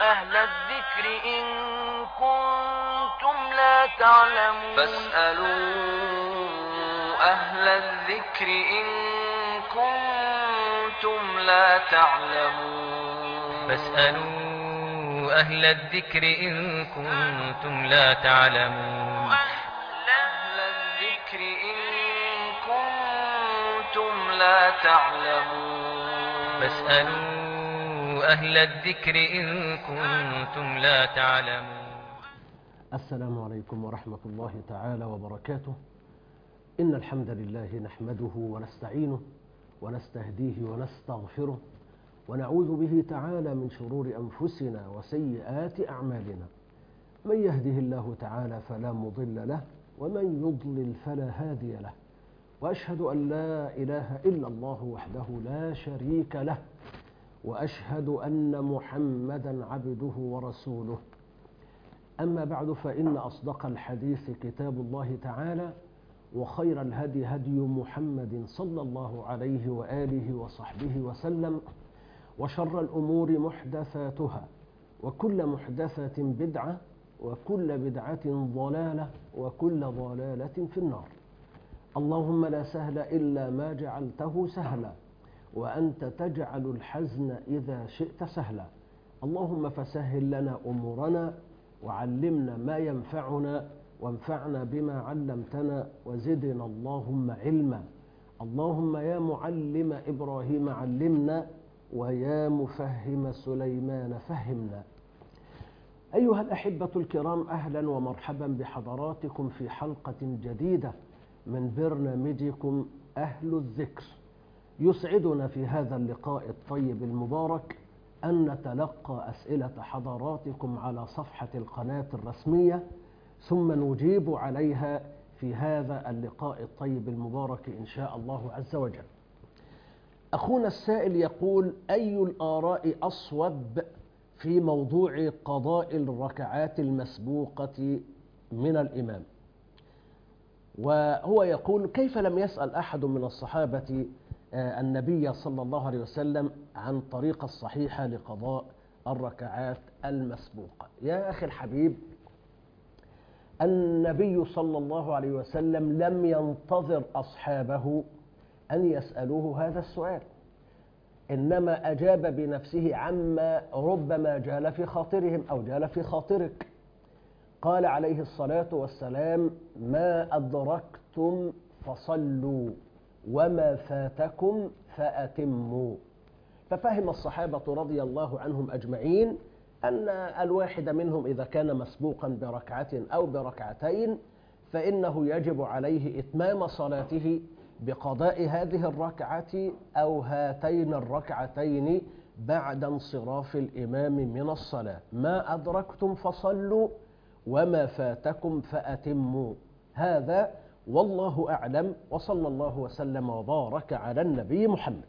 أهل الذكر إن كنتم لا تعلمون فاسألوا أهل الذكر إن كنتم لا تعلمون فاسألوا أهل الذكر إن كنتم لا تعلمون أهل الذكر إن كنتم لا تعلمون فاسألوا أهل الذكر إن كنتم لا تعلمون. السلام عليكم ورحمة الله تعالى وبركاته. إن الحمد لله نحمده ونستعينه ونستهديه ونستغفره ونعوذ به تعالى من شرور أنفسنا وسيئات أعمالنا. من يهده الله تعالى فلا مضل له ومن يضلل فلا هادي له، وأشهد أن لا إله إلا الله وحده لا شريك له، وأشهد أن محمدا عبده ورسوله. أما بعد، فإن أصدق الحديث كتاب الله تعالى، وخير الهدي هدي محمد صلى الله عليه وآله وصحبه وسلم، وشر الأمور محدثاتها، وكل محدثة بدعة، وكل بدعة ضلالة، وكل ضلالة في النار. اللهم لا سهل إلا ما جعلته سهلا، وأنت تجعل الحزن إذا شئت سهلا. اللهم فسهل لنا أمورنا، وعلمنا ما ينفعنا، وانفعنا بما علمتنا، وزدنا اللهم علما. اللهم يا معلم إبراهيم علمنا، ويا مفهم سليمان فهمنا. أيها الأحبة الكرام، أهلا ومرحبا بحضراتكم في حلقة جديدة من برنامجكم أهل الذكر. يسعدنا في هذا اللقاء الطيب المبارك أن نتلقى أسئلة حضراتكم على صفحة القناة الرسمية، ثم نجيب عليها في هذا اللقاء الطيب المبارك إن شاء الله عز وجل. أخونا السائل يقول: أي الآراء أصوب في موضوع قضاء الركعات المسبوقة من الإمام؟ وهو يقول: كيف لم يسأل أحد من الصحابة النبي صلى الله عليه وسلم عن طريقة الصحيحة لقضاء الركعات المسبوقة؟ يا أخي الحبيب، النبي صلى الله عليه وسلم لم ينتظر أصحابه أن يسألوه هذا السؤال، إنما أجاب بنفسه عما ربما جال في خاطرهم أو جال في خاطرك. قال عليه الصلاة والسلام: ما أدركتم فصلوا وما فاتكم فأتموا. ففهم الصحابة رضي الله عنهم أجمعين أن الواحد منهم إذا كان مسبوقا بركعة أو بركعتين فإنه يجب عليه إتمام صلاته بقضاء هذه الركعة أو هاتين الركعتين بعد انصراف الإمام من الصلاة. ما أدركتم فصلوا وما فاتكم فأتموا. هذا والله أعلم، وصلى الله وسلم وبارك على النبي محمد.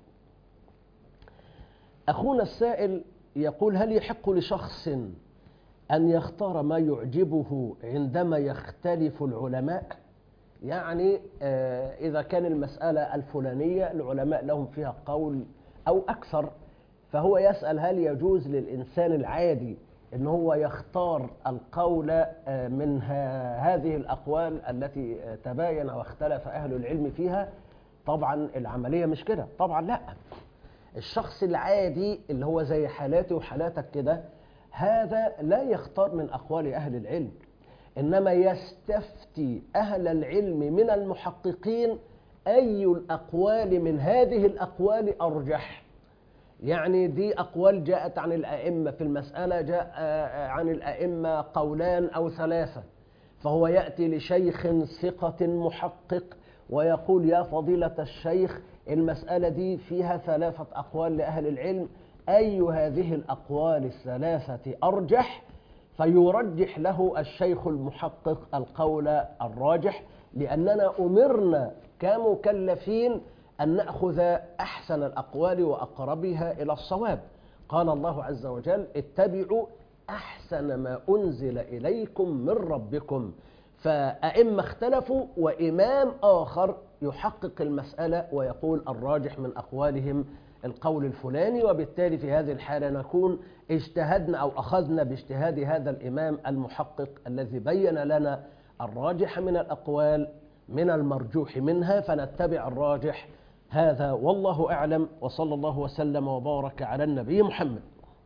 أخونا السائل يقول: هل يحق لشخص أن يختار ما يعجبه عندما يختلف العلماء؟ يعني إذا كان المسألة الفلانية العلماء لهم فيها قول أو أكثر، فهو يسأل: هل يجوز للإنسان العادي إن هو يختار القول من هذه الأقوال التي تباين واختلف أهل العلم فيها؟ طبعا العملية مش كده، طبعا لا. الشخص العادي اللي هو زي حالاتي وحالاتك كده، هذا لا يختار من أقوال أهل العلم، إنما يستفتي أهل العلم من المحققين أي الأقوال من هذه الأقوال أرجح. يعني دي أقوال جاءت عن الأئمة في المسألة، جاء عن الأئمة قولان أو ثلاثة، فهو يأتي لشيخ ثقة محقق ويقول: يا فضيلة الشيخ، المسألة دي فيها ثلاثة أقوال لأهل العلم، أي هذه الأقوال الثلاثة أرجح؟ فيرجح له الشيخ المحقق القول الراجح، لأننا أمرنا كمكلفين أن نأخذ أحسن الأقوال وأقربها إلى الصواب. قال الله عز وجل: اتبعوا أحسن ما أنزل إليكم من ربكم. فأئمة اختلفوا، وإمام آخر يحقق المسألة ويقول الراجح من أقوالهم القول الفلاني، وبالتالي في هذه الحالة نكون اجتهدنا أو أخذنا باجتهاد هذا الإمام المحقق الذي بين لنا الراجح من الأقوال من المرجوح منها، فنتبع الراجح. هذا والله أعلم، وصلى الله وسلم وبارك على النبي محمد.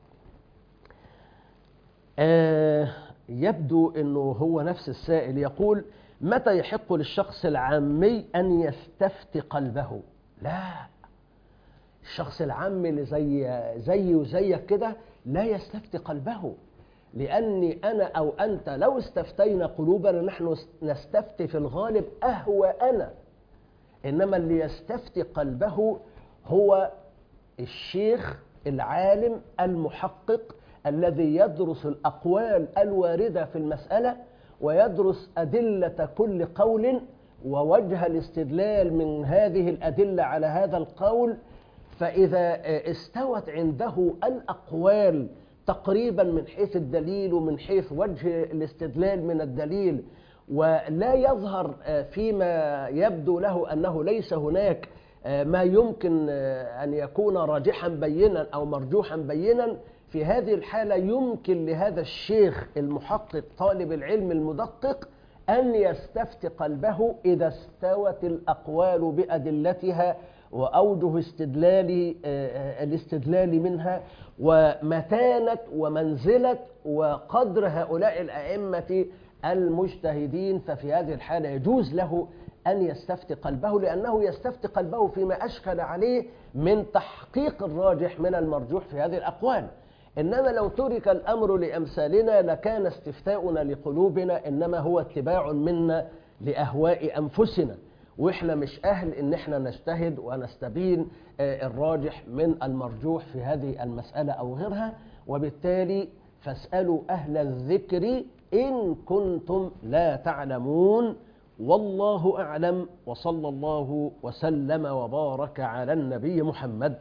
يبدو أنه هو نفس السائل يقول: متى يحق للشخص العامي أن يستفتي قلبه؟ لا، الشخص العامي اللي زي وزيك كده لا يستفتي قلبه، لأني أنا أو أنت لو استفتينا قلوبنا نحن نستفتي في الغالب أهواءنا، إنما اللي يستفتي قلبه هو الشيخ العالم المحقق الذي يدرس الأقوال الواردة في المسألة ويدرس أدلة كل قول ووجه الاستدلال من هذه الأدلة على هذا القول. فإذا استوت عنده الأقوال تقريبا من حيث الدليل ومن حيث وجه الاستدلال من الدليل، ولا يظهر فيما يبدو له أنه ليس هناك ما يمكن أن يكون راجحا بينا أو مرجوحا بينا، في هذه الحالة يمكن لهذا الشيخ المحقق طالب العلم المدقق أن يستفتي قلبه إذا استوت الأقوال بأدلتها وأوجه الاستدلال منها ومتانة ومنزلة وقدر هؤلاء الأئمة المجتهدين. ففي هذه الحالة يجوز له أن يستفتي قلبه، لأنه يستفتي قلبه فيما أشكل عليه من تحقيق الراجح من المرجوح في هذه الأقوال. إنما لو ترك الأمر لأمثالنا لكان استفتاؤنا لقلوبنا إنما هو اتباع منا لأهواء أنفسنا، وإحنا مش أهل إن إحنا نجتهد ونستبين الراجح من المرجوح في هذه المسألة أو غيرها. وبالتالي فاسألوا أهل الذكر إن كنتم لا تعلمون، والله أعلم، وصلى الله وسلم وبارك على النبي محمد.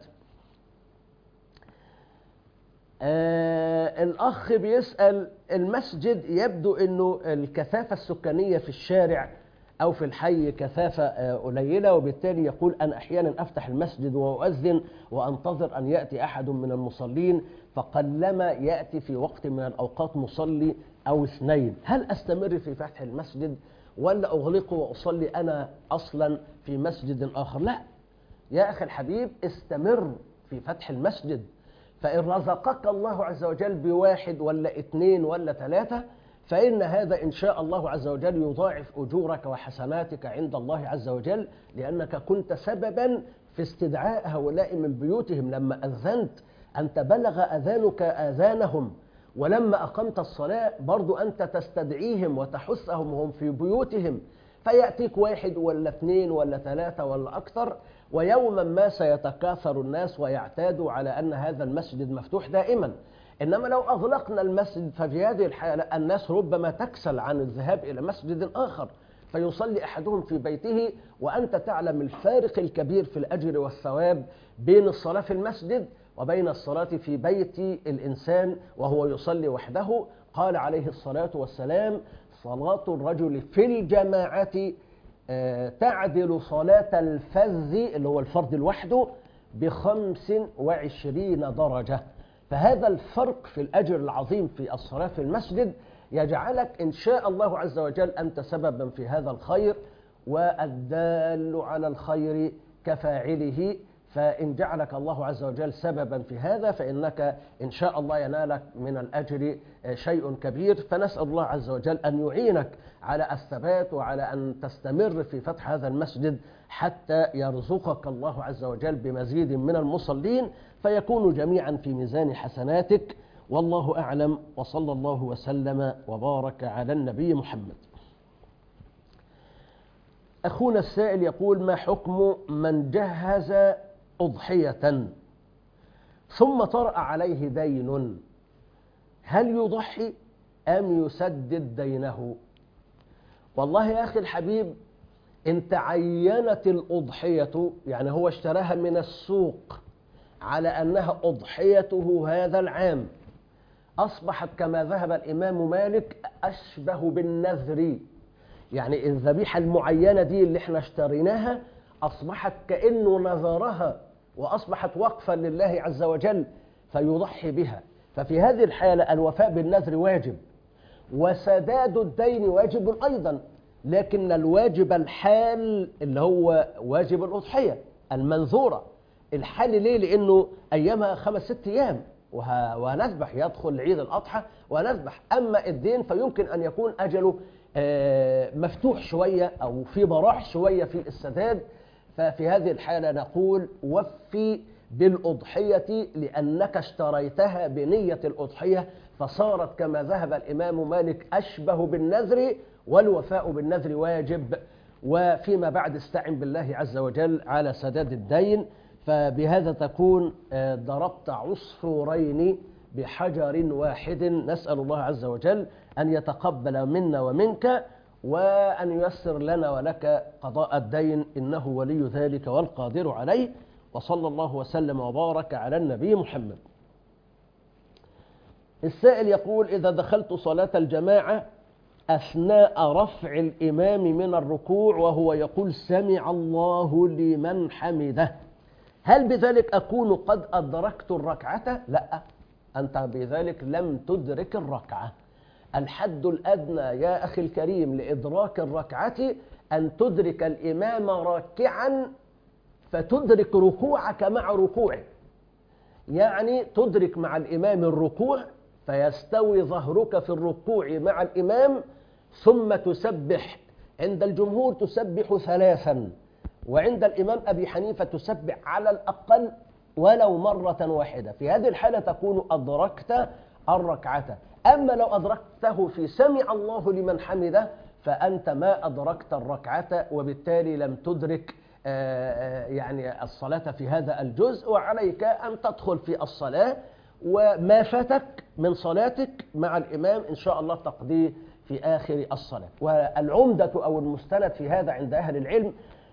الأخ بيسأل: المسجد يبدو أنه الكثافة السكانية في الشارع أو في الحي كثافة قليلة، وبالتالي يقول: أنا أحيانا أفتح المسجد وأؤذن وأنتظر أن يأتي أحد من المصلين، فقلما يأتي في وقت من الأوقات مصلي أو اثنين، هل أستمر في فتح المسجد ولا أغلقه وأصلي أنا أصلا في مسجد آخر؟ لا يا أخي الحبيب، استمر في فتح المسجد، فإن رزقك الله عز وجل بواحد ولا اثنين ولا ثلاثة فإن هذا إن شاء الله عز وجل يضاعف أجورك وحسناتك عند الله عز وجل، لأنك كنت سببا في استدعاء هؤلاء من بيوتهم. لما أذنت أنت بلغ أذانك آذانهم، ولما أقمت الصلاة برضو أنت تستدعيهم وتحثهم وهم في بيوتهم، فيأتيك واحد ولا اثنين ولا ثلاثة ولا أكثر، ويوما ما سيتكاثر الناس ويعتادوا على أن هذا المسجد مفتوح دائما. إنما لو أغلقنا المسجد ففي هذه الحالة الناس ربما تكسل عن الذهاب إلى مسجد آخر، فيصلي أحدهم في بيته، وأنت تعلم الفارق الكبير في الأجر والثواب بين الصلاة في المسجد وبين الصلاة في بيت الإنسان وهو يصلي وحده. قال عليه الصلاة والسلام: صلاة الرجل في الجماعة تعدل صلاة الفذ اللي هو الفرد لوحده ب25 درجة. فهذا الفرق في الأجر العظيم في الصلاة في المسجد يجعلك إن شاء الله عز وجل أنت سببا في هذا الخير، والدال على الخير كفاعله. فإن جعلك الله عز وجل سببا في هذا فإنك إن شاء الله ينالك من الأجر شيء كبير. فنسأل الله عز وجل أن يعينك على الثبات وعلى أن تستمر في فتح هذا المسجد حتى يرزقك الله عز وجل بمزيد من المصلين فيكونوا جميعا في ميزان حسناتك. والله أعلم، وصلى الله وسلم وبارك على النبي محمد. أخونا السائل يقول: ما حكم من جهز أضحية ثم طرأ عليه دين، هل يضحي أم يسدد دينه؟ والله يا أخي الحبيب، إن تعينت الأضحية، يعني هو اشتراها من السوق على أنها أضحيته هذا العام، أصبحت كما ذهب الإمام مالك أشبه بالنذر، يعني الذبيحة المعينة دي اللي احنا اشتريناها أصبحت كأنه نذرها وأصبحت وقفا لله عز وجل فيضحي بها. ففي هذه الحالة الوفاء بالنذر واجب، وسداد الدين واجب أيضا، لكن الواجب الحال اللي هو واجب الأضحية المنذورة. الحال ليه؟ لأنه أيامها 5-6 أيام ونذبح، يدخل عيد الأضحى ونذبح. أما الدين فيمكن أن يكون أجله مفتوح شوية أو في براح شوية في السداد، ففي هذه الحالة نقول وفي بالأضحية لأنك اشتريتها بنية الأضحية، فصارت كما ذهب الإمام مالك أشبه بالنذر، والوفاء بالنذر واجب. وفيما بعد استعن بالله عز وجل على سداد الدين. فبهذا تكون ضربت عصفورين بحجر واحد. نسأل الله عز وجل أن يتقبل منا ومنك، وأن ييسر لنا ولك قضاء الدين، إنه ولي ذلك والقادر عليه. وصلى الله وسلم وبارك على النبي محمد. السائل يقول: إذا دخلت صلاة الجماعة أثناء رفع الإمام من الركوع وهو يقول سمع الله لمن حمده، هل بذلك أكون قد أدركت الركعة؟ لا، أنت بذلك لم تدرك الركعة. الحد الأدنى يا أخي الكريم لإدراك الركعة أن تدرك الإمام راكعا فتدرك ركوعك مع ركوعه، يعني تدرك مع الإمام الركوع فيستوي ظهرك في الركوع مع الإمام، ثم تسبح. عند الجمهور تسبح 3، وعند الإمام أبي حنيفة تسبح على الأقل ولو مرة واحدة. في هذه الحالة تكون أدركت الركعة. أما لو أدركته في سمع الله لمن حمده فأنت ما أدركت الركعة، وبالتالي لم تدرك يعني الصلاة في هذا الجزء، وعليك أن تدخل في الصلاة، وما فاتك من صلاتك مع الإمام إن شاء الله تقضيه في آخر الصلاة. والعمدة أو المستند في هذا عند أهل العلم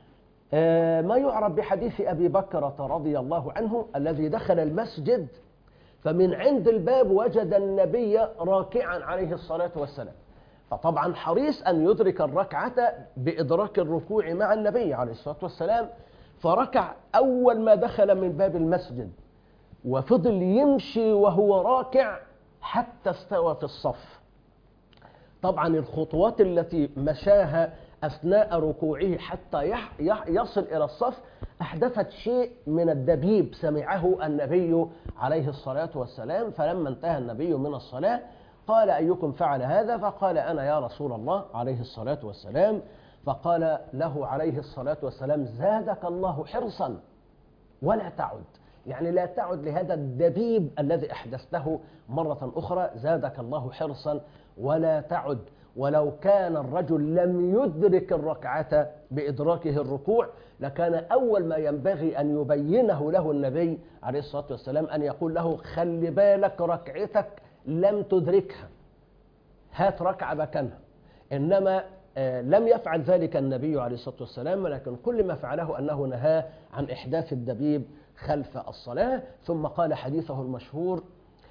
ما يعرف بحديث أبي بكرة رضي الله عنه الذي دخل المسجد فمن عند الباب وجد النبي راكعا عليه الصلاة والسلام، فطبعا حريص أن يدرك الركعة بإدراك الركوع مع النبي عليه الصلاة والسلام، فركع أول ما دخل من باب المسجد، وفضل يمشي وهو راكع حتى استوى في الصف. طبعا الخطوات التي مشاها أثناء ركوعه حتى يصل إلى الصف أحدثت شيء من الدبيب سمعه النبي عليه الصلاة والسلام. فلما انتهى النبي من الصلاة قال: أيكم فعل هذا؟ فقال: أنا يا رسول الله عليه الصلاة والسلام. فقال له عليه الصلاة والسلام: زادك الله حرصا ولا تعد، يعني لا تعد لهذا الدبيب الذي أحدثته مرة أخرى، زادك الله حرصا ولا تعد. ولو كان الرجل لم يدرك الركعة بإدراكه الركوع لكان أول ما ينبغي أن يبينه له النبي عليه الصلاة والسلام أن يقول له: خلي بالك ركعتك لم تدركها، هات ركعة مكانها. إنما لم يفعل ذلك النبي عليه الصلاة والسلام، ولكن كل ما فعله أنه نهاه عن إحداث الدبيب خلف الصلاة. ثم قال حديثه المشهور: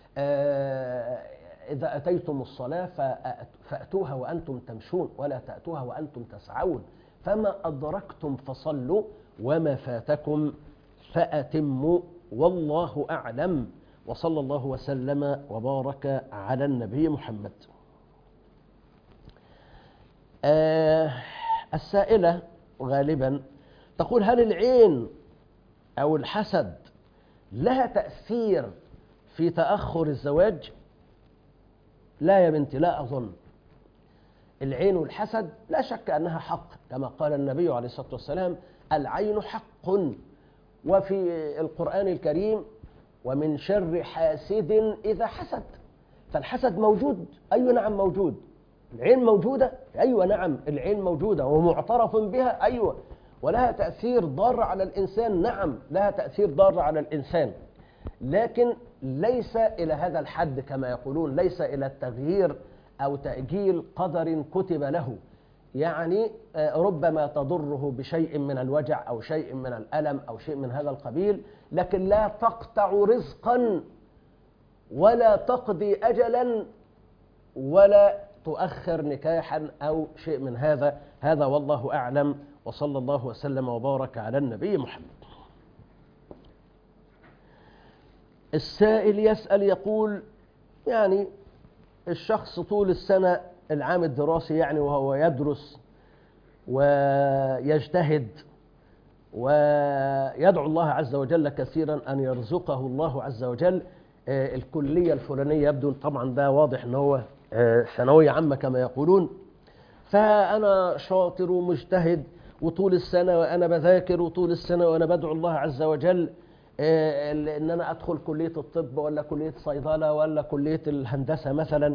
إذا أتيتم الصلاة فأتوها وأنتم تمشون ولا تأتوها وأنتم تسعون، فما أدركتم فصلوا وما فاتكم فأتموا، والله أعلم. وصلى الله وسلم وبارك على النبي محمد. السائلة غالبا تقول: هل العين أو الحسد لها تأثير في تأخر الزواج؟ لا يا بنتي، لا أظن. العين والحسد لا شك أنها حق، كما قال النبي عليه الصلاة والسلام: العين حق. وفي القرآن الكريم: ومن شر حاسد إذا حسد. فالحسد موجود، أيوة نعم موجود. العين موجودة، أيوة نعم العين موجودة ومعترف بها، أيوة. ولها تأثير ضار على الإنسان، نعم لها تأثير ضار على الإنسان، لكن ليس إلى هذا الحد كما يقولون، ليس إلى التغيير أو تأجيل قدر كتب له. يعني ربما تضره بشيء من الوجع أو شيء من الألم أو شيء من هذا القبيل، لكن لا تقطع رزقا ولا تقضي أجلا ولا تؤخر نكاحا أو شيء من هذا والله أعلم. وصلى الله وسلم وبارك على النبي محمد. السائل يسأل يقول يعني الشخص طول السنة العام الدراسي يعني وهو يدرس ويجتهد ويدعو الله عز وجل كثيرا أن يرزقه الله عز وجل الكلية الفلانية، يبدو طبعا ده واضح أنه هو ثانوية عامة كما يقولون، فأنا شاطر ومجتهد وطول السنة وأنا بذاكر وطول السنة وأنا بدعو الله عز وجل ان انا ادخل كلية الطب ولا كلية صيدلة ولا كلية الهندسة مثلا،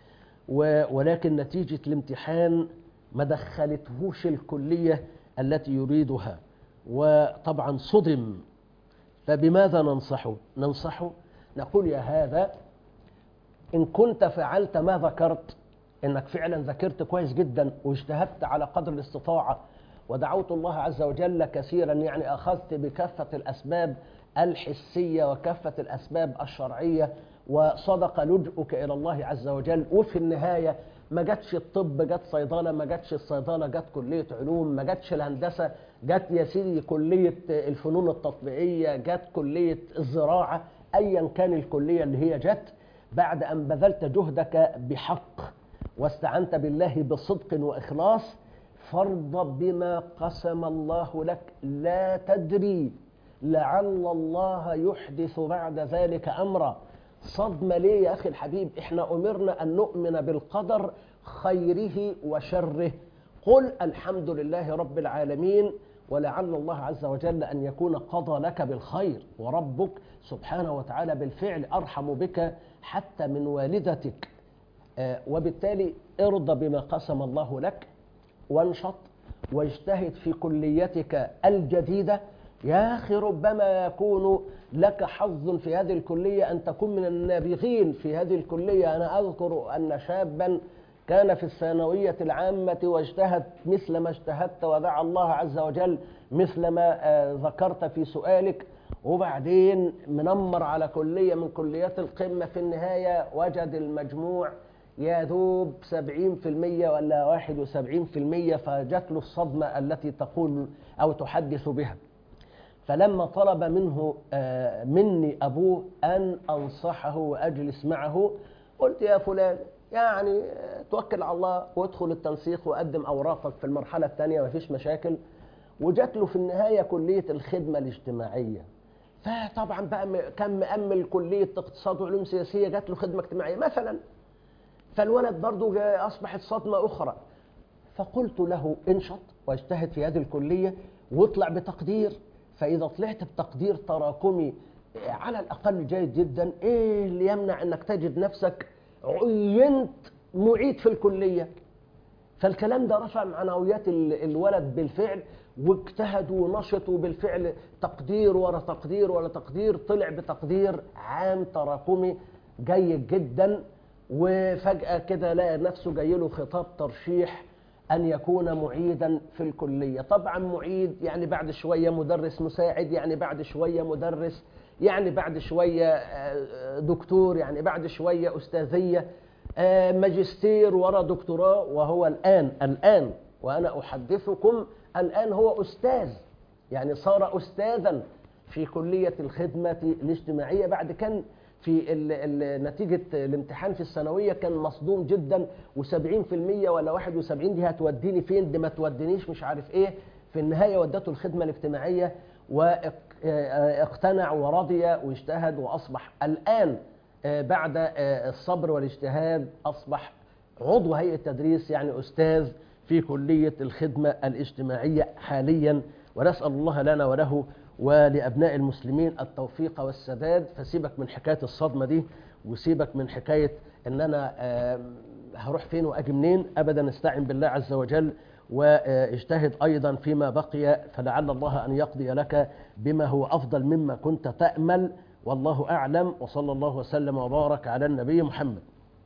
ولكن نتيجة الامتحان ما دخلتهوش الكلية التي يريدها، وطبعا صدم. فبماذا ننصحه؟ نقول يا هذا إن كنت فعلت ما ذكرت، إنك فعلا ذاكرت كويس جدا واجتهدت على قدر الاستطاعة ودعوت الله عز وجل كثيرا، يعني أخذت بكافة الأسباب الحسية وكافة الأسباب الشرعية وصدق لجؤك إلى الله عز وجل، وفي النهاية ما جاتش الطب جات صيدلة، ما جاتش الصيدلة جات كلية علوم، ما جاتش الهندسة جات يا سيدي كلية الفنون التطبيقية، جات كلية الزراعة، أيا كان الكلية اللي هي جات، بعد أن بذلت جهدك بحق واستعنت بالله بصدق وإخلاص، فارض بما قسم الله لك، لا تدري لعل الله يحدث بعد ذلك أمرا. صدمة ليه يا أخي الحبيب؟ إحنا أمرنا أن نؤمن بالقدر خيره وشره. قل الحمد لله رب العالمين، ولعل الله عز وجل أن يكون قضى لك بالخير، وربك سبحانه وتعالى بالفعل أرحم بك حتى من والدتك. وبالتالي ارضى بما قسم الله لك وانشط واجتهد في كليتك الجديدة. يا أخي ربما يكون لك حظ في هذه الكلية أن تكون من النابغين في هذه الكلية. أنا أذكر أن شابا كان في الثانوية العامة واجتهد مثل ما اجتهدت ودعا الله عز وجل مثل ما ذكرت في سؤالك، وبعدين منمر على كلية من كليات القمة، في النهاية وجد المجموع يذوب 70% ولا 71%، فجت له الصدمة التي تقول أو تحدث بها. فلما طلب مني أبوه أن أنصحه وأجلس معه، قلت يا فلان يعني توكل على الله وادخل التنسيق وقدم أوراقك في المرحلة الثانية مفيش مشاكل. وجات له في النهاية كلية الخدمة الاجتماعية، فطبعا بقى كان مأمل كلية اقتصاد وعلوم سياسية، جات له خدمة اجتماعية مثلا، فالولد برضو أصبحت صدمة أخرى. فقلت له انشط واجتهد في هذه الكلية واطلع بتقدير، فإذا طلعت بتقدير تراكمي على الأقل جيد جدا، إيه اللي يمنع أنك تجد نفسك عينت معيد في الكلية؟ فالكلام ده رفع معنويات الولد بالفعل، واجتهد ونشط، وبالفعل تقدير ورا تقدير ورا تقدير، طلع بتقدير عام تراكمي جيد جدا. وفجأة كده لقى نفسه جاي له خطاب ترشيح أن يكون معيدا في الكلية. طبعا معيد يعني بعد شوية مدرس مساعد، يعني بعد شوية مدرس، يعني بعد شوية دكتور، يعني بعد شوية أستاذية، ماجستير ورا دكتوراه، وهو الآن وأنا أحدثكم الآن هو أستاذ، يعني صار أستاذا في كلية الخدمة الاجتماعية. بعد كان في نتيجة الامتحان في الثانوية كان مصدوم جدا، و70% ولا 71 دي هتوديني فين؟ دي ما تودينيش مش عارف ايه. في النهاية ودته الخدمة الاجتماعية واقتنع ورضي واجتهد، وأصبح الآن بعد الصبر والاجتهاد أصبح عضو هيئة تدريس، يعني أستاذ في كلية الخدمة الاجتماعية حاليا. ونسأل الله لنا وله ولأبناء المسلمين التوفيق والسداد. فسيبك من حكاية الصدمة دي، وسيبك من حكاية ان انا هروح فين واجي منين، ابدا. استعن بالله عز وجل واجتهد ايضا فيما بقي، فلعل الله ان يقضي لك بما هو افضل مما كنت تأمل، والله اعلم. وصلى الله وسلم وبارك على النبي محمد.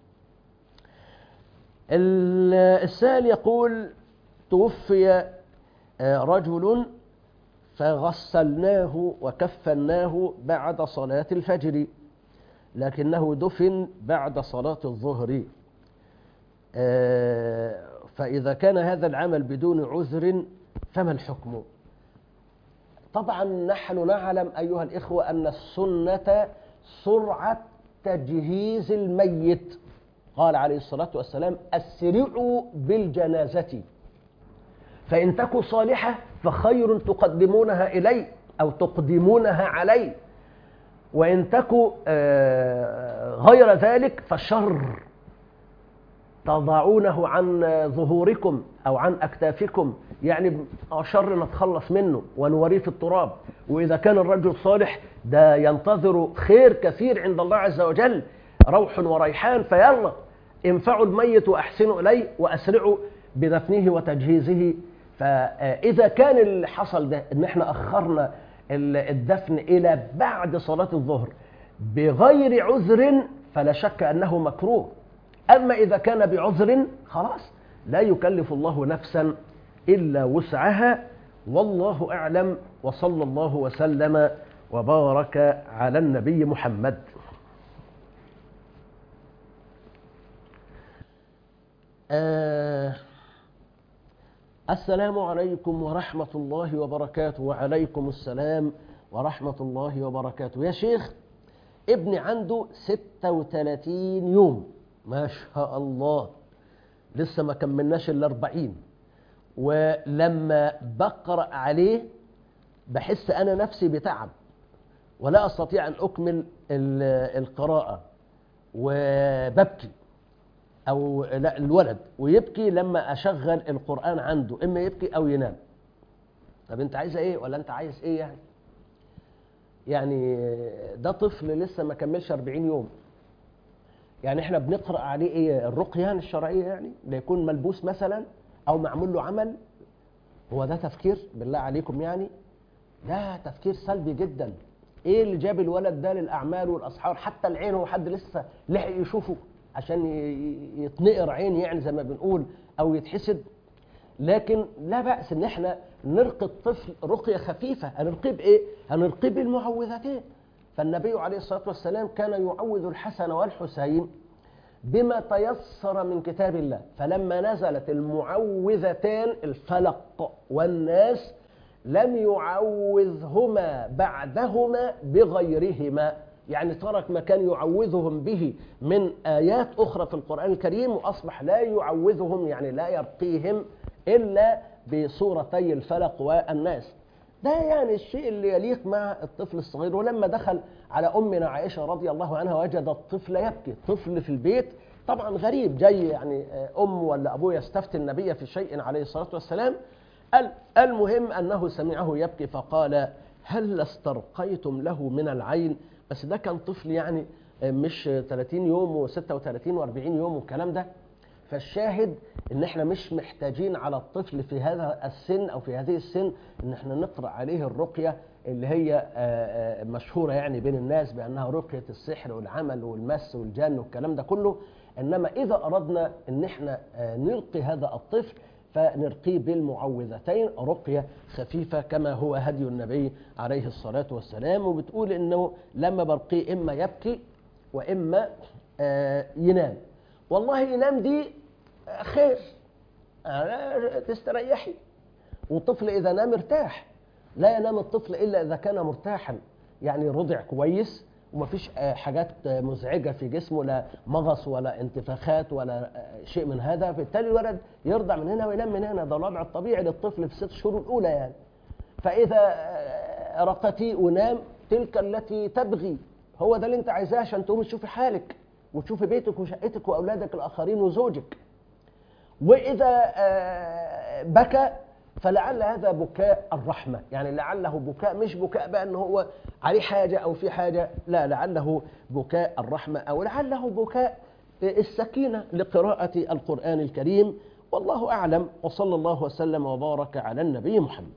السائل يقول توفي رجل فغسلناه وكفناه بعد صلاة الفجر، لكنه دفن بعد صلاة الظهر، فإذا كان هذا العمل بدون عذر فما الحكم؟ طبعا نحن نعلم أيها الإخوة أن السنة سرعة تجهيز الميت. قال عليه الصلاة والسلام: أسرعوا بالجنازة فإن تك صالحة فخير تقدمونها إلي أو تقدمونها علي، وإن تك غير ذلك فالشر تضعونه عن ظهوركم أو عن أكتافكم، يعني شر نتخلص منه ونوريه في التراب. وإذا كان الرجل صالح ده ينتظر خير كثير عند الله عز وجل، روح وريحان، فيلا انفعوا الميت وأحسنوا إليه وأسرعوا بدفنه وتجهيزه. فإذا كان اللي حصل ده إن احنا أخرنا الدفن إلى بعد صلاة الظهر بغير عذر فلا شك أنه مكروه. أما إذا كان بعذر خلاص لا يكلف الله نفسا إلا وسعها، والله أعلم، وصلى الله وسلم وبارك على النبي محمد. السلام عليكم ورحمة الله وبركاته. وعليكم السلام ورحمة الله وبركاته. يا شيخ، ابني عنده 36 يوم، ما شاء الله، لسه ما كملناش ال40، ولما بقرأ عليه بحس أنا نفسي بتعب ولا أستطيع أن أكمل القراءة وببكي، أو لا الولد ويبكي لما أشغل القرآن عنده، إما يبكي أو ينام. طب أنت عايزة إيه ولا أنت عايز إيه يعني ده طفل لسه ما كملش 40 يوم. يعني احنا بنقرأ عليه ايه؟ الرقية يعني الشرعية، يعني لا يكون ملبوس مثلا او معمول له عمل. هو ده تفكير بالله عليكم؟ يعني ده تفكير سلبي جدا. ايه اللي جاب الولد ده للاعمال والاسحار؟ حتى العين هو حد لسه لحق يشوفه عشان يتنقر عين يعني زي ما بنقول او يتحسد؟ لكن لا بأس ان احنا نرقي الطفل رقية خفيفة. هنرقيه بايه؟ هنرقيه بالمعوذتين. فالنبي عليه الصلاة والسلام كان يعوذ الحسن والحسين بما تيسر من كتاب الله، فلما نزلت المعوذتان الفلق والناس لم يعوذهما بعدهما بغيرهما، يعني ترك ما كان يعوذهم به من آيات أخرى في القرآن الكريم وأصبح لا يعوذهم، يعني لا يرقيهم إلا بسورتي الفلق والناس. ده يعني الشيء اللي يليق مع الطفل الصغير. ولما دخل على أمنا عائشة رضي الله عنها وجد الطفل يبكي، طفل في البيت طبعا غريب جاي، يعني أم ولا أبوه يستفتي النبي في شيء عليه الصلاة والسلام. المهم أنه سمعه يبكي فقال: هل استرقيتم له من العين؟ بس ده كان طفل يعني مش 30 يوم و36 و40 يوم والكلام ده. فالشاهد ان احنا مش محتاجين على الطفل في هذا السن او في هذه السن ان احنا نقرأ عليه الرقية اللي هي مشهورة يعني بين الناس بانها رقية السحر والعمل والمس والجن والكلام ده كله. انما اذا اردنا ان احنا نلقي هذا الطفل فنرقيه بالمعوذتين، رقية خفيفة كما هو هدي النبي عليه الصلاة والسلام. وبتقول انه لما برقيه اما يبكي واما ينام. والله ينام دي خير، تستريحي، والطفل إذا نام ارتاح. لا ينام الطفل إلا إذا كان مرتاحا، يعني رضع كويس ومفيش حاجات مزعجة في جسمه، لا مغص ولا انتفاخات ولا شيء من هذا، بالتالي الولد يرضع من هنا وينام من هنا. ده الوضع الطبيعي للطفل في 6 شهور الأولى يعني. فإذا رقتي ونام تلك التي تبغي، هو ده اللي انت عايزاه عشان تقوم تشوفي حالك وتشوفي بيتك وشقتك وأولادك الآخرين وزوجك. وإذا بكى فلعل هذا بكاء الرحمة، يعني لعله بكاء مش بكاء بقى أنه هو عليه حاجة أو في حاجة، لا، لعله بكاء الرحمة أو لعله بكاء السكينة لقراءة القرآن الكريم، والله أعلم. وصلى الله وسلم وبارك على النبي محمد.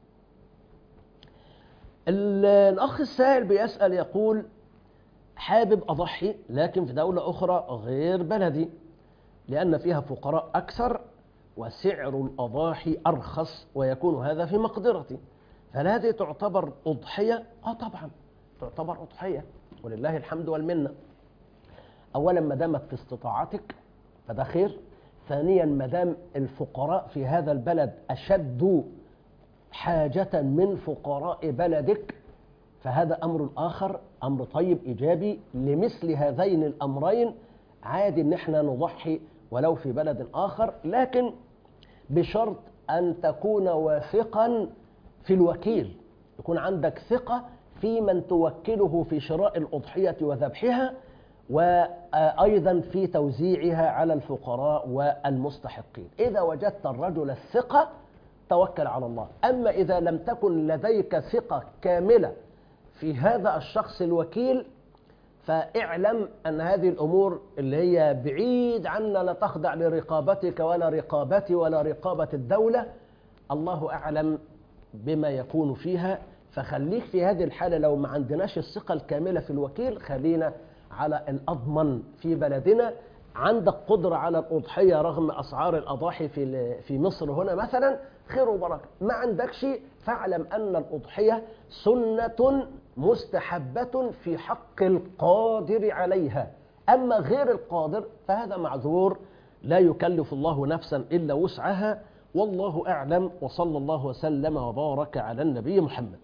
الأخ السائل بيسأل يقول: حابب أضحي لكن في دولة أخرى غير بلدي لأن فيها فقراء أكثر وسعر الأضاحي أرخص ويكون هذا في مقدرتي، فهل هذه تعتبر أضحية؟ طبعا تعتبر أضحية ولله الحمد والمنة. أولا ما دامت في استطاعتك فده خير، ثانيا مدام الفقراء في هذا البلد أشد حاجة من فقراء بلدك، فهذا أمر آخر، أمر طيب إيجابي. لمثل هذين الأمرين عادي إن احنا نضحي ولو في بلد آخر، لكن بشرط أن تكون واثقا في الوكيل، يكون عندك ثقة في من توكله في شراء الأضحية وذبحها، وأيضا في توزيعها على الفقراء والمستحقين. إذا وجدت الرجل الثقة توكل على الله. أما إذا لم تكن لديك ثقة كاملة في هذا الشخص الوكيل، فاعلم أن هذه الأمور اللي هي بعيد عنا لا تخضع لرقابتك ولا رقابتي ولا رقابة الدولة، الله أعلم بما يكون فيها. فخليك في هذه الحالة لو ما عندناش الثقة الكاملة في الوكيل، خلينا على الأضمن في بلدنا. عندك قدرة على الأضحية رغم أسعار الأضاحي في مصر هنا مثلا، خير وبركة. ما عندكش فاعلم أن الأضحية سنة مستحبة في حق القادر عليها. أما غير القادر فهذا معذور، لا يكلف الله نفسا إلا وسعها، والله أعلم. وصلى الله وسلم وبارك على النبي محمد.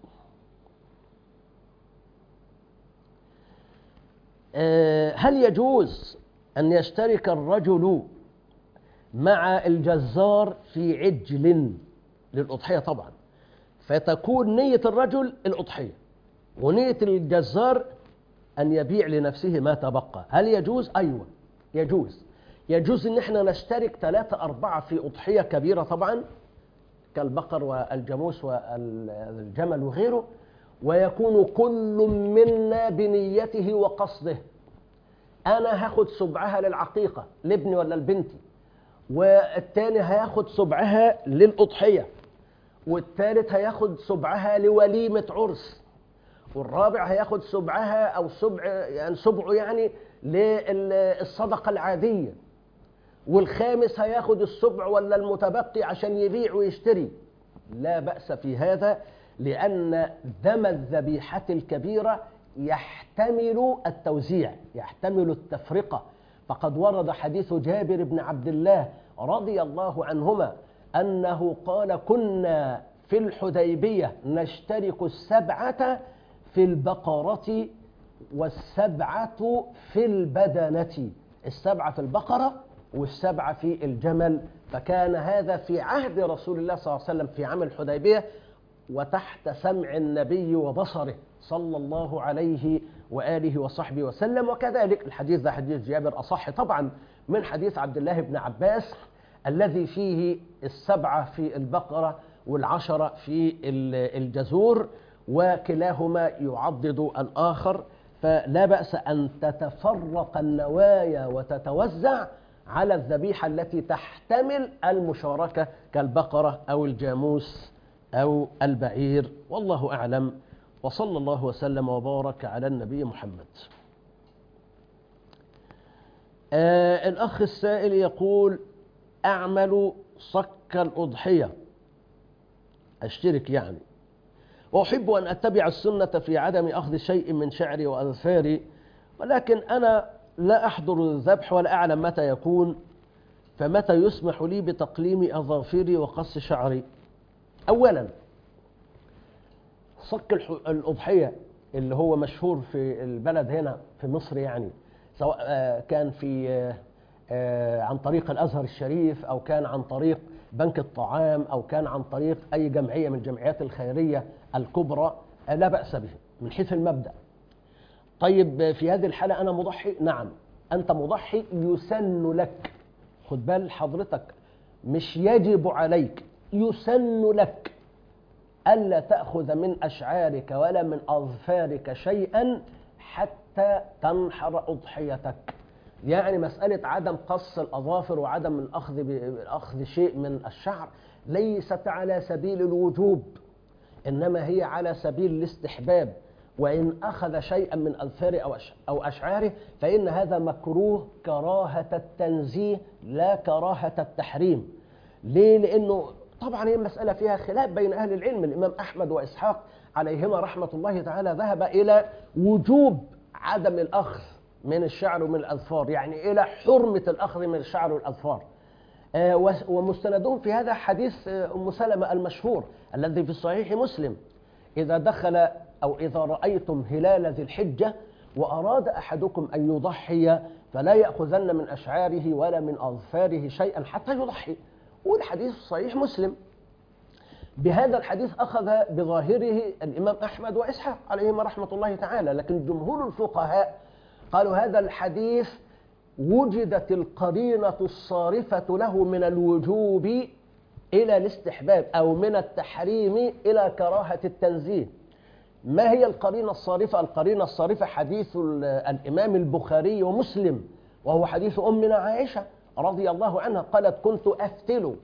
هل يجوز أن يشترك الرجل مع الجزار في عجل للأضحية؟ طبعا، فتكون نية الرجل الأضحية ونية الجزار أن يبيع لنفسه ما تبقى. هل يجوز؟ أيوة يجوز. يجوز أن احنا نشترك 3-4 في أضحية كبيرة طبعا كالبقر والجاموس والجمل وغيره، ويكون كل منا بنيته وقصده. أنا هاخد سبعها للعقيقة لابني ولا لبنتي، والتاني هياخد سبعها للأضحية، والثالث هياخد سبعها لوليمة عرس، والرابع هياخد سبعها أو سبعه يعني للصدقة العادية، والخامس هياخد السبع ولا المتبقي عشان يبيع ويشتري. لا بأس في هذا، لأن دم الذبيحة الكبيرة يحتمل التوزيع، يحتمل التفرقة. فقد ورد حديث جابر بن عبد الله رضي الله عنهما أنه قال: كنا في الحديبية نشترك 7 في البقرة و7 في البدنة، 7 في البقرة و7 في الجمل. فكان هذا في عهد رسول الله صلى الله عليه وسلم في عام الحديبية، وتحت سمع النبي وبصره صلى الله عليه وآله وصحبه وسلم. وكذلك الحديث ده حديث جابر أصح طبعا من حديث عبد الله بن عباس الذي فيه 7 في البقرة و10 في الجزور، وكلاهما يعضد الآخر. فلا بأس أن تتفرق النوايا وتتوزع على الذبيحة التي تحتمل المشاركة كالبقرة أو الجاموس أو البعير، والله أعلم. وصلى الله وسلم وبارك على النبي محمد. الأخ السائل يقول: أعمل صك الأضحية، أشترك يعني، وأحب أن أتبع السنة في عدم أخذ شيء من شعري وأظفاري، ولكن أنا لا أحضر الذبح ولا أعلم متى يكون، فمتى يسمح لي بتقليم أظافري وقص شعري؟ أولا، صك الأضحية اللي هو مشهور في البلد هنا في مصر، يعني سواء كان في عن طريق الأزهر الشريف، أو كان عن طريق بنك الطعام، أو كان عن طريق أي جمعية من الجمعيات الخيرية الكبرى، لا بأس به من حيث المبدأ. طيب في هذه الحالة أنا مضحي؟ نعم أنت مضحي، يسن لك. خد بال حضرتك، مش يجب عليك، يسن لك ألا تأخذ من أشعارك ولا من أظفارك شيئا حتى تنحر أضحيتك. يعني مسألة عدم قص الأظافر وعدم الأخذ شيء من الشعر ليست على سبيل الوجوب، إنما هي على سبيل الاستحباب. وإن أخذ شيئا من أظفاره أو أشعاره فإن هذا مكروه كراهة التنزيه لا كراهة التحريم. ليه؟ لأنه طبعا هي المسألة فيها خلاف بين أهل العلم. الإمام أحمد وإسحاق عليهما رحمة الله تعالى ذهب إلى وجوب عدم الأخذ من الشعر ومن الأظفار، يعني إلى حرمة الأخذ من الشعر والأظفار. ومستندهم في هذا حديث أم سلمة المشهور الذي في صحيح مسلم: إذا دخل أو إذا رأيتم هلال ذي الحجة وأراد أحدكم أن يضحي فلا يأخذن من أشعاره ولا من أظفاره شيئا حتى يضحي. والحديث صحيح مسلم. بهذا الحديث أخذ بظاهره الإمام أحمد وإسحاق عليهما رحمة الله تعالى، لكن جمهور الفقهاء قالوا هذا الحديث وجدت القرينة الصارفة له من الوجوب إلى الاستحباب أو من التحريم إلى كراهة التنزيه. ما هي القرينة الصارفة؟ القرينة الصارفة حديث الإمام البخاري ومسلم، وهو حديث أمنا عائشة رضي الله عنها قالت: كنت أفتل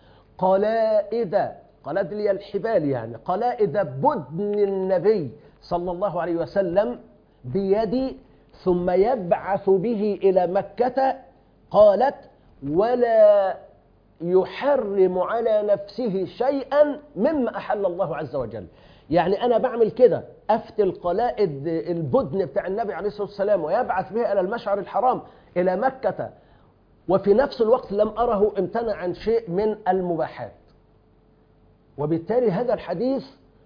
قلائد لي الحبال، يعني قلائد بدن النبي صلى الله عليه وسلم بيدي ثم يبعث به إلى مكة. قالت: ولا يحرم على نفسه شيئا مما أحل الله عز وجل. يعني أنا بعمل كده، أفتل قلائد البدن بتاع النبي عليه الصلاة والسلام ويبعث به إلى المشعر الحرام إلى مكة، وفي نفس الوقت لم أره امتنع عن شيء من المباحات. وبالتالي هذا الحديث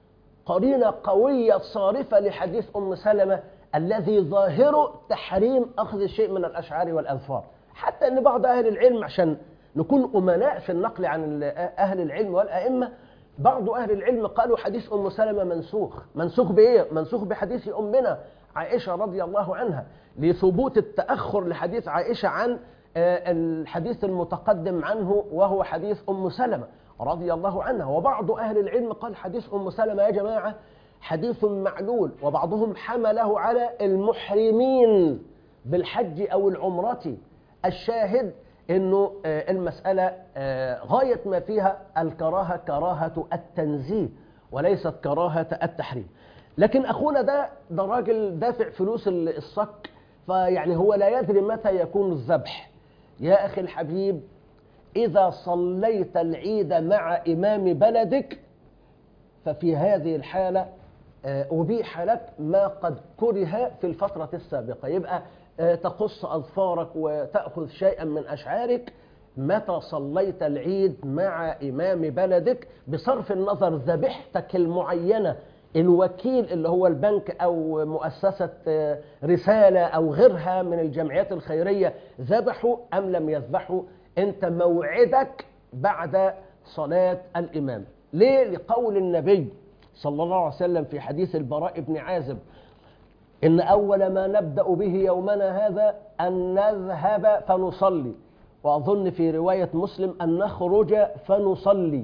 قرينة قوية صارفة لحديث أم سلمة الذي ظاهره تحريم أخذ شيء من الأشعار والأظفار، حتى أن بعض أهل العلم، عشان نكون أمناء في النقل عن أهل العلم والأئمة، بعض أهل العلم قالوا حديث أم سلمة منسوخ. منسوخ بإيه؟ منسوخ بحديث أمنا عائشة رضي الله عنها، لثبوت التأخر لحديث عائشة عن الحديث المتقدم عنه وهو حديث أم سلمة رضي الله عنها. وبعض أهل العلم قال حديث أم سلمة يا جماعة حديث معلول، وبعضهم حمله على المحرمين بالحج أو العمرة. الشاهد أنه المسألة غاية ما فيها الكراهة كراهة التنزيه وليست كراهة التحريم. لكن أخونا ده راجل دافع فلوس الصك، فيعني هو لا يدري متى يكون الذبح. يا أخي الحبيب، إذا صليت العيد مع إمام بلدك ففي هذه الحالة أبيح لك ما قد كره في الفترة السابقة. يبقى تقص أظفارك وتأخذ شيئا من أشعارك متى صليت العيد مع إمام بلدك، بصرف النظر ذبحتك المعينة الوكيل اللي هو البنك أو مؤسسة رسالة أو غيرها من الجمعيات الخيرية ذبحوا أم لم يذبحوا، أنت موعدك بعد صلاة الإمام. ليه؟ لقول النبي صلى الله عليه وسلم في حديث البراء بن عازب: إن أول ما نبدأ به يومنا هذا أن نذهب فنصلي، وأظن في رواية مسلم أن نخرج فنصلي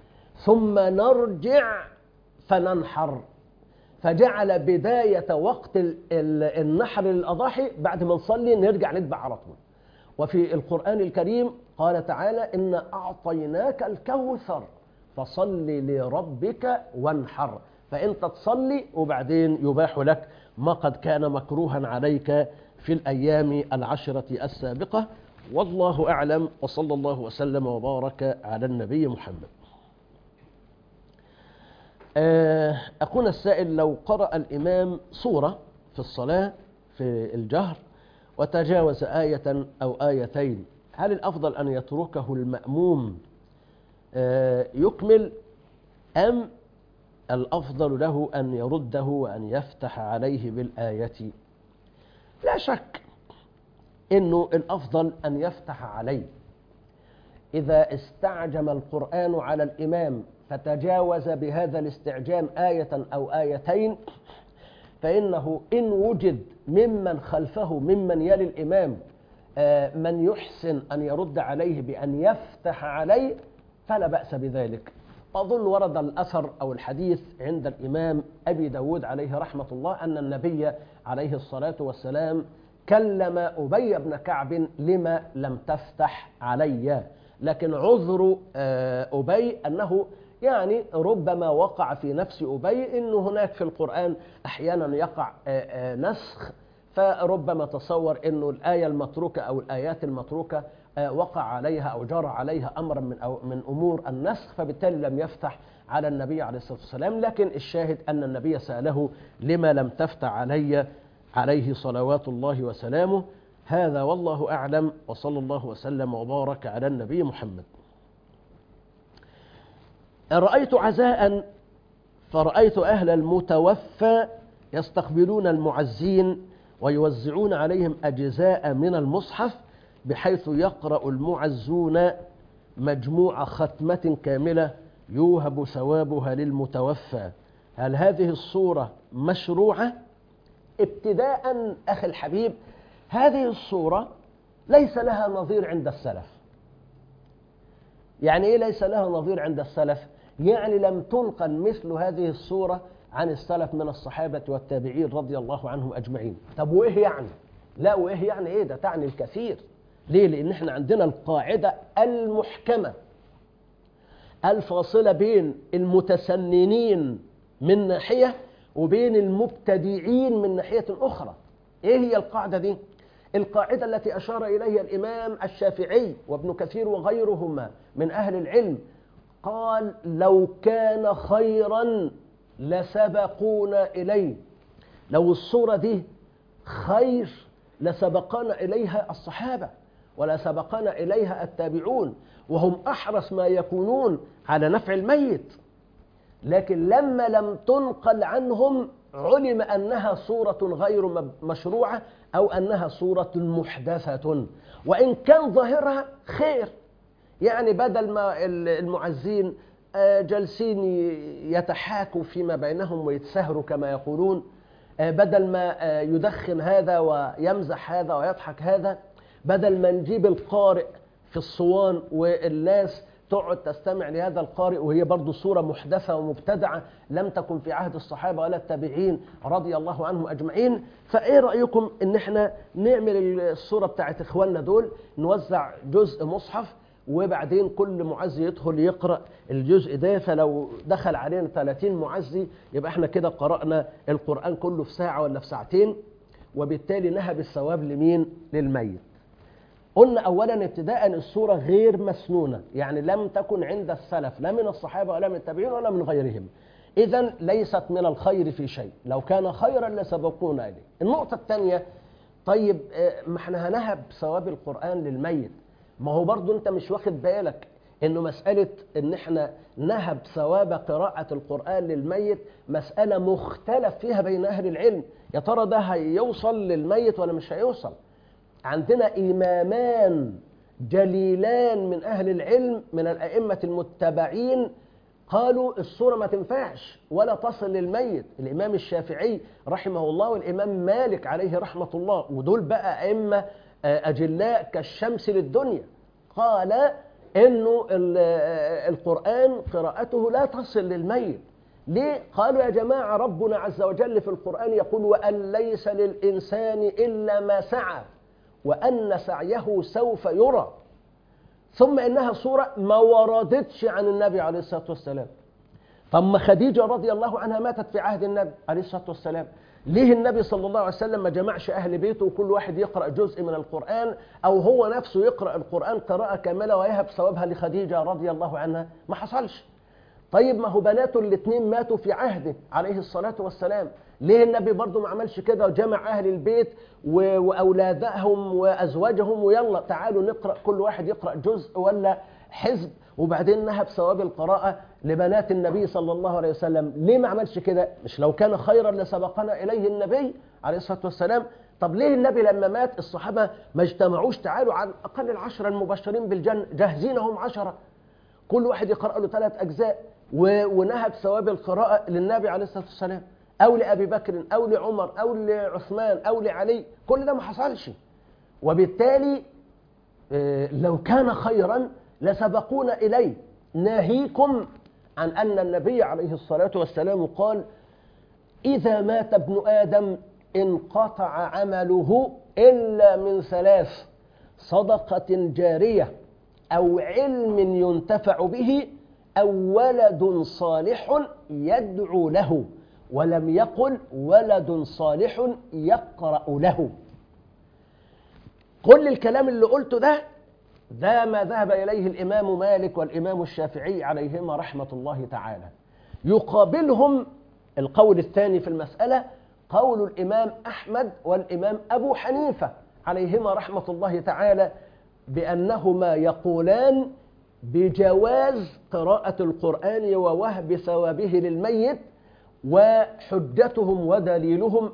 ثم نرجع فننحر. فجعل بداية وقت النحر للأضاحي بعد ما نصلي نرجع نذبح على طول. وفي القرآن الكريم قال تعالى: إن أعطيناك الكوثر فصل لربك وانحر. فأنت تصلي وبعدين يباح لك ما قد كان مكروها عليك في الأيام العشرة السابقة. والله أعلم، وصلى الله وسلم وبارك على النبي محمد. أخونا السائل: لو قرأ الإمام سورة في الصلاة في الجهر وتجاوز آية أو آيتين، هل الأفضل أن يتركه المأموم يكمل، أم الأفضل له أن يرده وأن يفتح عليه بالآية؟ لا شك إنه الأفضل أن يفتح عليه. إذا استعجم القرآن على الإمام فتجاوز بهذا الاستعجام آية أو آيتين، فإنه إن وجد ممن خلفه ممن يلي الإمام من يحسن أن يرد عليه بأن يفتح عليه فلا بأس بذلك. أظن ورد الأثر أو الحديث عند الإمام أبي داود عليه رحمة الله أن النبي عليه الصلاة والسلام كلم أبي بن كعب: لما لم تفتح علي. لكن عذر أبي أنه يعني ربما وقع في نفس أبي أنه هناك في القرآن أحيانا يقع نسخ، فربما تصور أنه الآية المتروكة أو الآيات المتروكة وقع عليها أو جرى عليها أمر من أمور النسخ، فبالتالي لم يفتح على النبي عليه الصلاة والسلام. لكن الشاهد أن النبي سأله: لما لم تفتح علي، عليه صلوات الله وسلامه. هذا والله أعلم، وصلى الله وسلم وبارك على النبي محمد. رأيت عزاء فرأيت أهل المتوفى يستقبلون المعزين ويوزعون عليهم أجزاء من المصحف، بحيث يقرأ المعزون مجموع ختمة كاملة يوهب ثوابها للمتوفى. هل هذه الصورة مشروعة؟ ابتداء أخي الحبيب، هذه الصورة ليس لها نظير عند السلف. يعني إيه ليس لها نظير عند السلف؟ يعني لم تنقل مثل هذه الصورة عن السلف من الصحابة والتابعين رضي الله عنهم أجمعين. طب وإيه يعني؟ لا، وإيه يعني إيه؟ ده تعني الكثير. ليه؟ لأن احنا عندنا القاعدة المحكمة الفاصلة بين المتسننين من ناحية وبين المبتدعين من ناحية أخرى. إيه هي القاعدة دي؟ القاعدة التي أشار إليها الإمام الشافعي وابن كثير وغيرهما من أهل العلم، قال: لو كان خيرا لسبقونا إليه. لو الصورة دي خير لسبقنا إليها الصحابة ولا سبقنا إليها التابعون، وهم أحرص ما يكونون على نفع الميت. لكن لما لم تنقل عنهم علم أنها صورة غير مشروعة أو أنها صورة محدثة، وإن كان ظاهرها خير. يعني بدل ما المعزين جالسين يتحاكوا فيما بينهم ويتسهروا كما يقولون، بدل ما يدخن هذا ويمزح هذا ويضحك هذا، بدل ما نجيب القارئ في الصوان والناس تقعد تستمع لهذا القارئ وهي برضو صورة محدثة ومبتدعة لم تكن في عهد الصحابة ولا التابعين رضي الله عنهم أجمعين، فإيه رأيكم إن احنا نعمل الصورة بتاعت إخواننا دول، نوزع جزء مصحف وبعدين كل معزي يدخل يقرأ الجزء ده، فلو دخل علينا 30 معزي يبقى احنا كده قرأنا القرآن كله في ساعة ولا في ساعتين، وبالتالي نهب الثواب لمين؟ للميت. قلنا أولا ابتداء الصورة غير مسنونة، يعني لم تكن عند السلف لا من الصحابة ولا من التابعين ولا من غيرهم، إذن ليست من الخير في شيء، لو كان خيرا لسبقونا إليه. النقطة الثانية، طيب ما احنا هنهب ثواب القرآن للميت، ما هو برضو انت مش واخد بالك انه مسألة ان احنا نهب ثواب قراءة القرآن للميت مسألة مختلف فيها بين أهل العلم. يا ترى ده هيوصل للميت ولا مش هيوصل؟ عندنا إمامان جليلان من أهل العلم من الأئمة المتبعين قالوا الصورة ما تنفعش ولا تصل للميت، الإمام الشافعي رحمه الله والإمام مالك عليه رحمة الله، ودول بقى أئمة أجلاء كالشمس للدنيا، قال إنه القرآن قراءته لا تصل للميت. ليه؟ قالوا يا جماعة ربنا عز وجل في القرآن يقول: وأن ليس للإنسان إلا ما سعى وأن سعيه سوف يرى. ثم إنها صورة ما وردتش عن النبي عليه الصلاة والسلام. ثم خديجة رضي الله عنها ماتت في عهد النبي عليه الصلاة والسلام، ليه النبي صلى الله عليه وسلم ما جمعش أهل بيته وكل واحد يقرأ جزء من القرآن، أو هو نفسه يقرأ القرآن قراءة كاملة ويهب ثوابها لخديجة رضي الله عنها؟ ما حصلش. طيب ما هو بناته الاثنين ماتوا في عهده عليه الصلاة والسلام، ليه النبي برضو ما عملش كده وجمع أهل البيت وأولادهم وأزواجهم ويلا تعالوا نقرأ كل واحد يقرأ جزء ولا حزب وبعدين نهب ثواب القراءة لبنات النبي صلى الله عليه وسلم؟ ليه ما عملش كده؟ مش لو كان خيرا لسبقنا إليه النبي عليه الصلاة والسلام؟ طب ليه النبي لما مات الصحابة ما اجتمعوش تعالوا على أقل 10 المبشرين بالجنة جاهزينهم 10 كل واحد يقرأ له 3 أجزاء ونهب ثواب القراءة للنبي عليه الصلاة والسلام أو لأبي بكر أو لعمر أو لعثمان أو لعلي؟ كل ده ما حصلش. وبالتالي لو كان خيرا لسبقونا إليه، ناهيكم عن أن النبي عليه الصلاة والسلام قال: إذا مات ابن آدم انقطع عمله إلا من 3: صدقة جارية أو علم ينتفع به أو ولد صالح يدعو له، ولم يقل ولد صالح يقرأ له. كل الكلام اللي قلته ده ما ذهب إليه الإمام مالك والإمام الشافعي عليهما رحمة الله تعالى. يقابلهم القول الثاني في المسألة قول الإمام أحمد والإمام أبو حنيفة عليهما رحمة الله تعالى بأنهما يقولان بجواز قراءة القرآن ووهب ثوابه للميت، وحجتهم ودليلهم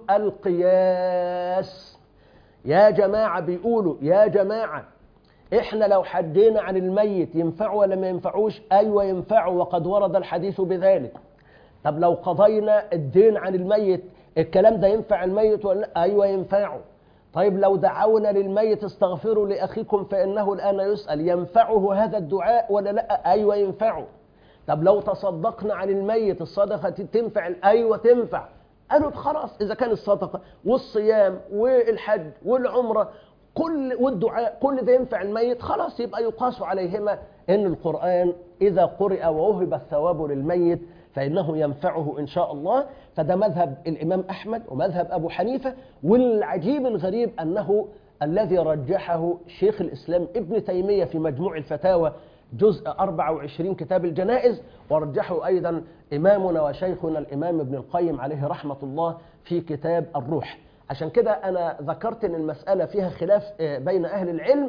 القياس. يا جماعة بيقولوا يا جماعة إحنا لو حدينا عن الميت ينفع ولا ما ينفعوش؟ أيوة ينفع، وقد ورد الحديث بذلك. طب لو قضينا الدين عن الميت الكلام ده ينفع الميت ولا لا؟ أيوة ينفعه. طيب لو دعونا للميت استغفروا لأخيكم فإنه الآن يسأل، ينفعه هذا الدعاء ولا لا؟ أيوة ينفعه. طب لو تصدقنا عن الميت الصدقة تنفع؟ أيوة تنفع. قالوا خلاص إذا كان الصدقة والصيام والحج والعمرة والدعاء كل ده ينفع الميت، خلاص يبقى يقاس عليهما إن القرآن إذا قرئ ووهب الثواب للميت فإنه ينفعه إن شاء الله. فده مذهب الإمام أحمد ومذهب أبو حنيفة. والعجيب الغريب أنه الذي رجحه شيخ الإسلام ابن تيمية في مجموع الفتاوى جزء 24 كتاب الجنائز، ورجحه أيضا إمامنا وشيخنا الإمام ابن القيم عليه رحمة الله في كتاب الروح. عشان كده أنا ذكرت أن المسألة فيها خلاف بين أهل العلم،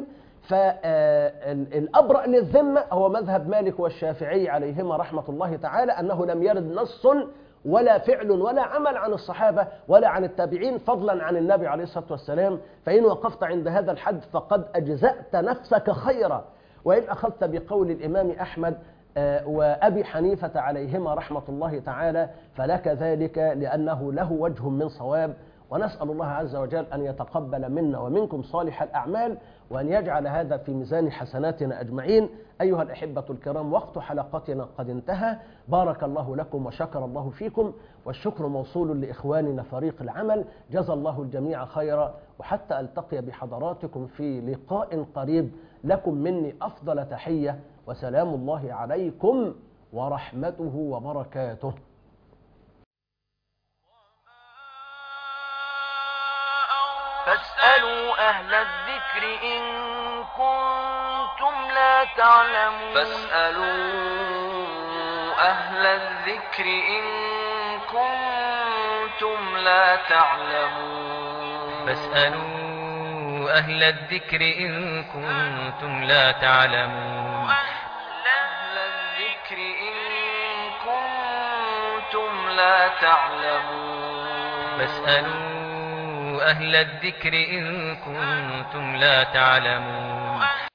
فالأبرأ للذمة هو مذهب مالك والشافعي عليهما رحمة الله تعالى، أنه لم يرد نص ولا فعل ولا عمل عن الصحابة ولا عن التابعين فضلا عن النبي عليه الصلاة والسلام. فإن وقفت عند هذا الحد فقد أجزأت نفسك خيرا، وإن أخذت بقول الإمام أحمد وأبي حنيفة عليهما رحمة الله تعالى فلك ذلك، لأنه له وجه من صواب. ونسأل الله عز وجل أن يتقبل منا ومنكم صالح الأعمال، وأن يجعل هذا في ميزان حسناتنا أجمعين. أيها الأحبة الكرام، وقت حلقتنا قد انتهى. بارك الله لكم وشكر الله فيكم، والشكر موصول لإخواننا فريق العمل. جزى الله الجميع خيرا، وحتى ألتقي بحضراتكم في لقاء قريب لكم مني أفضل تحية، وسلام الله عليكم ورحمته وبركاته. فاسألوا أهل الذكر إن كنتم لا تعلمون. فاسألوا أهل الذكر إن كنتم لا تعلمون. فاسألوا أهل الذكر إن كنتم لا تعلمون. أهل الذكر إن كنتم لا تعلمون. فاسألوا أهل الذكر إن كنتم لا تعلمون.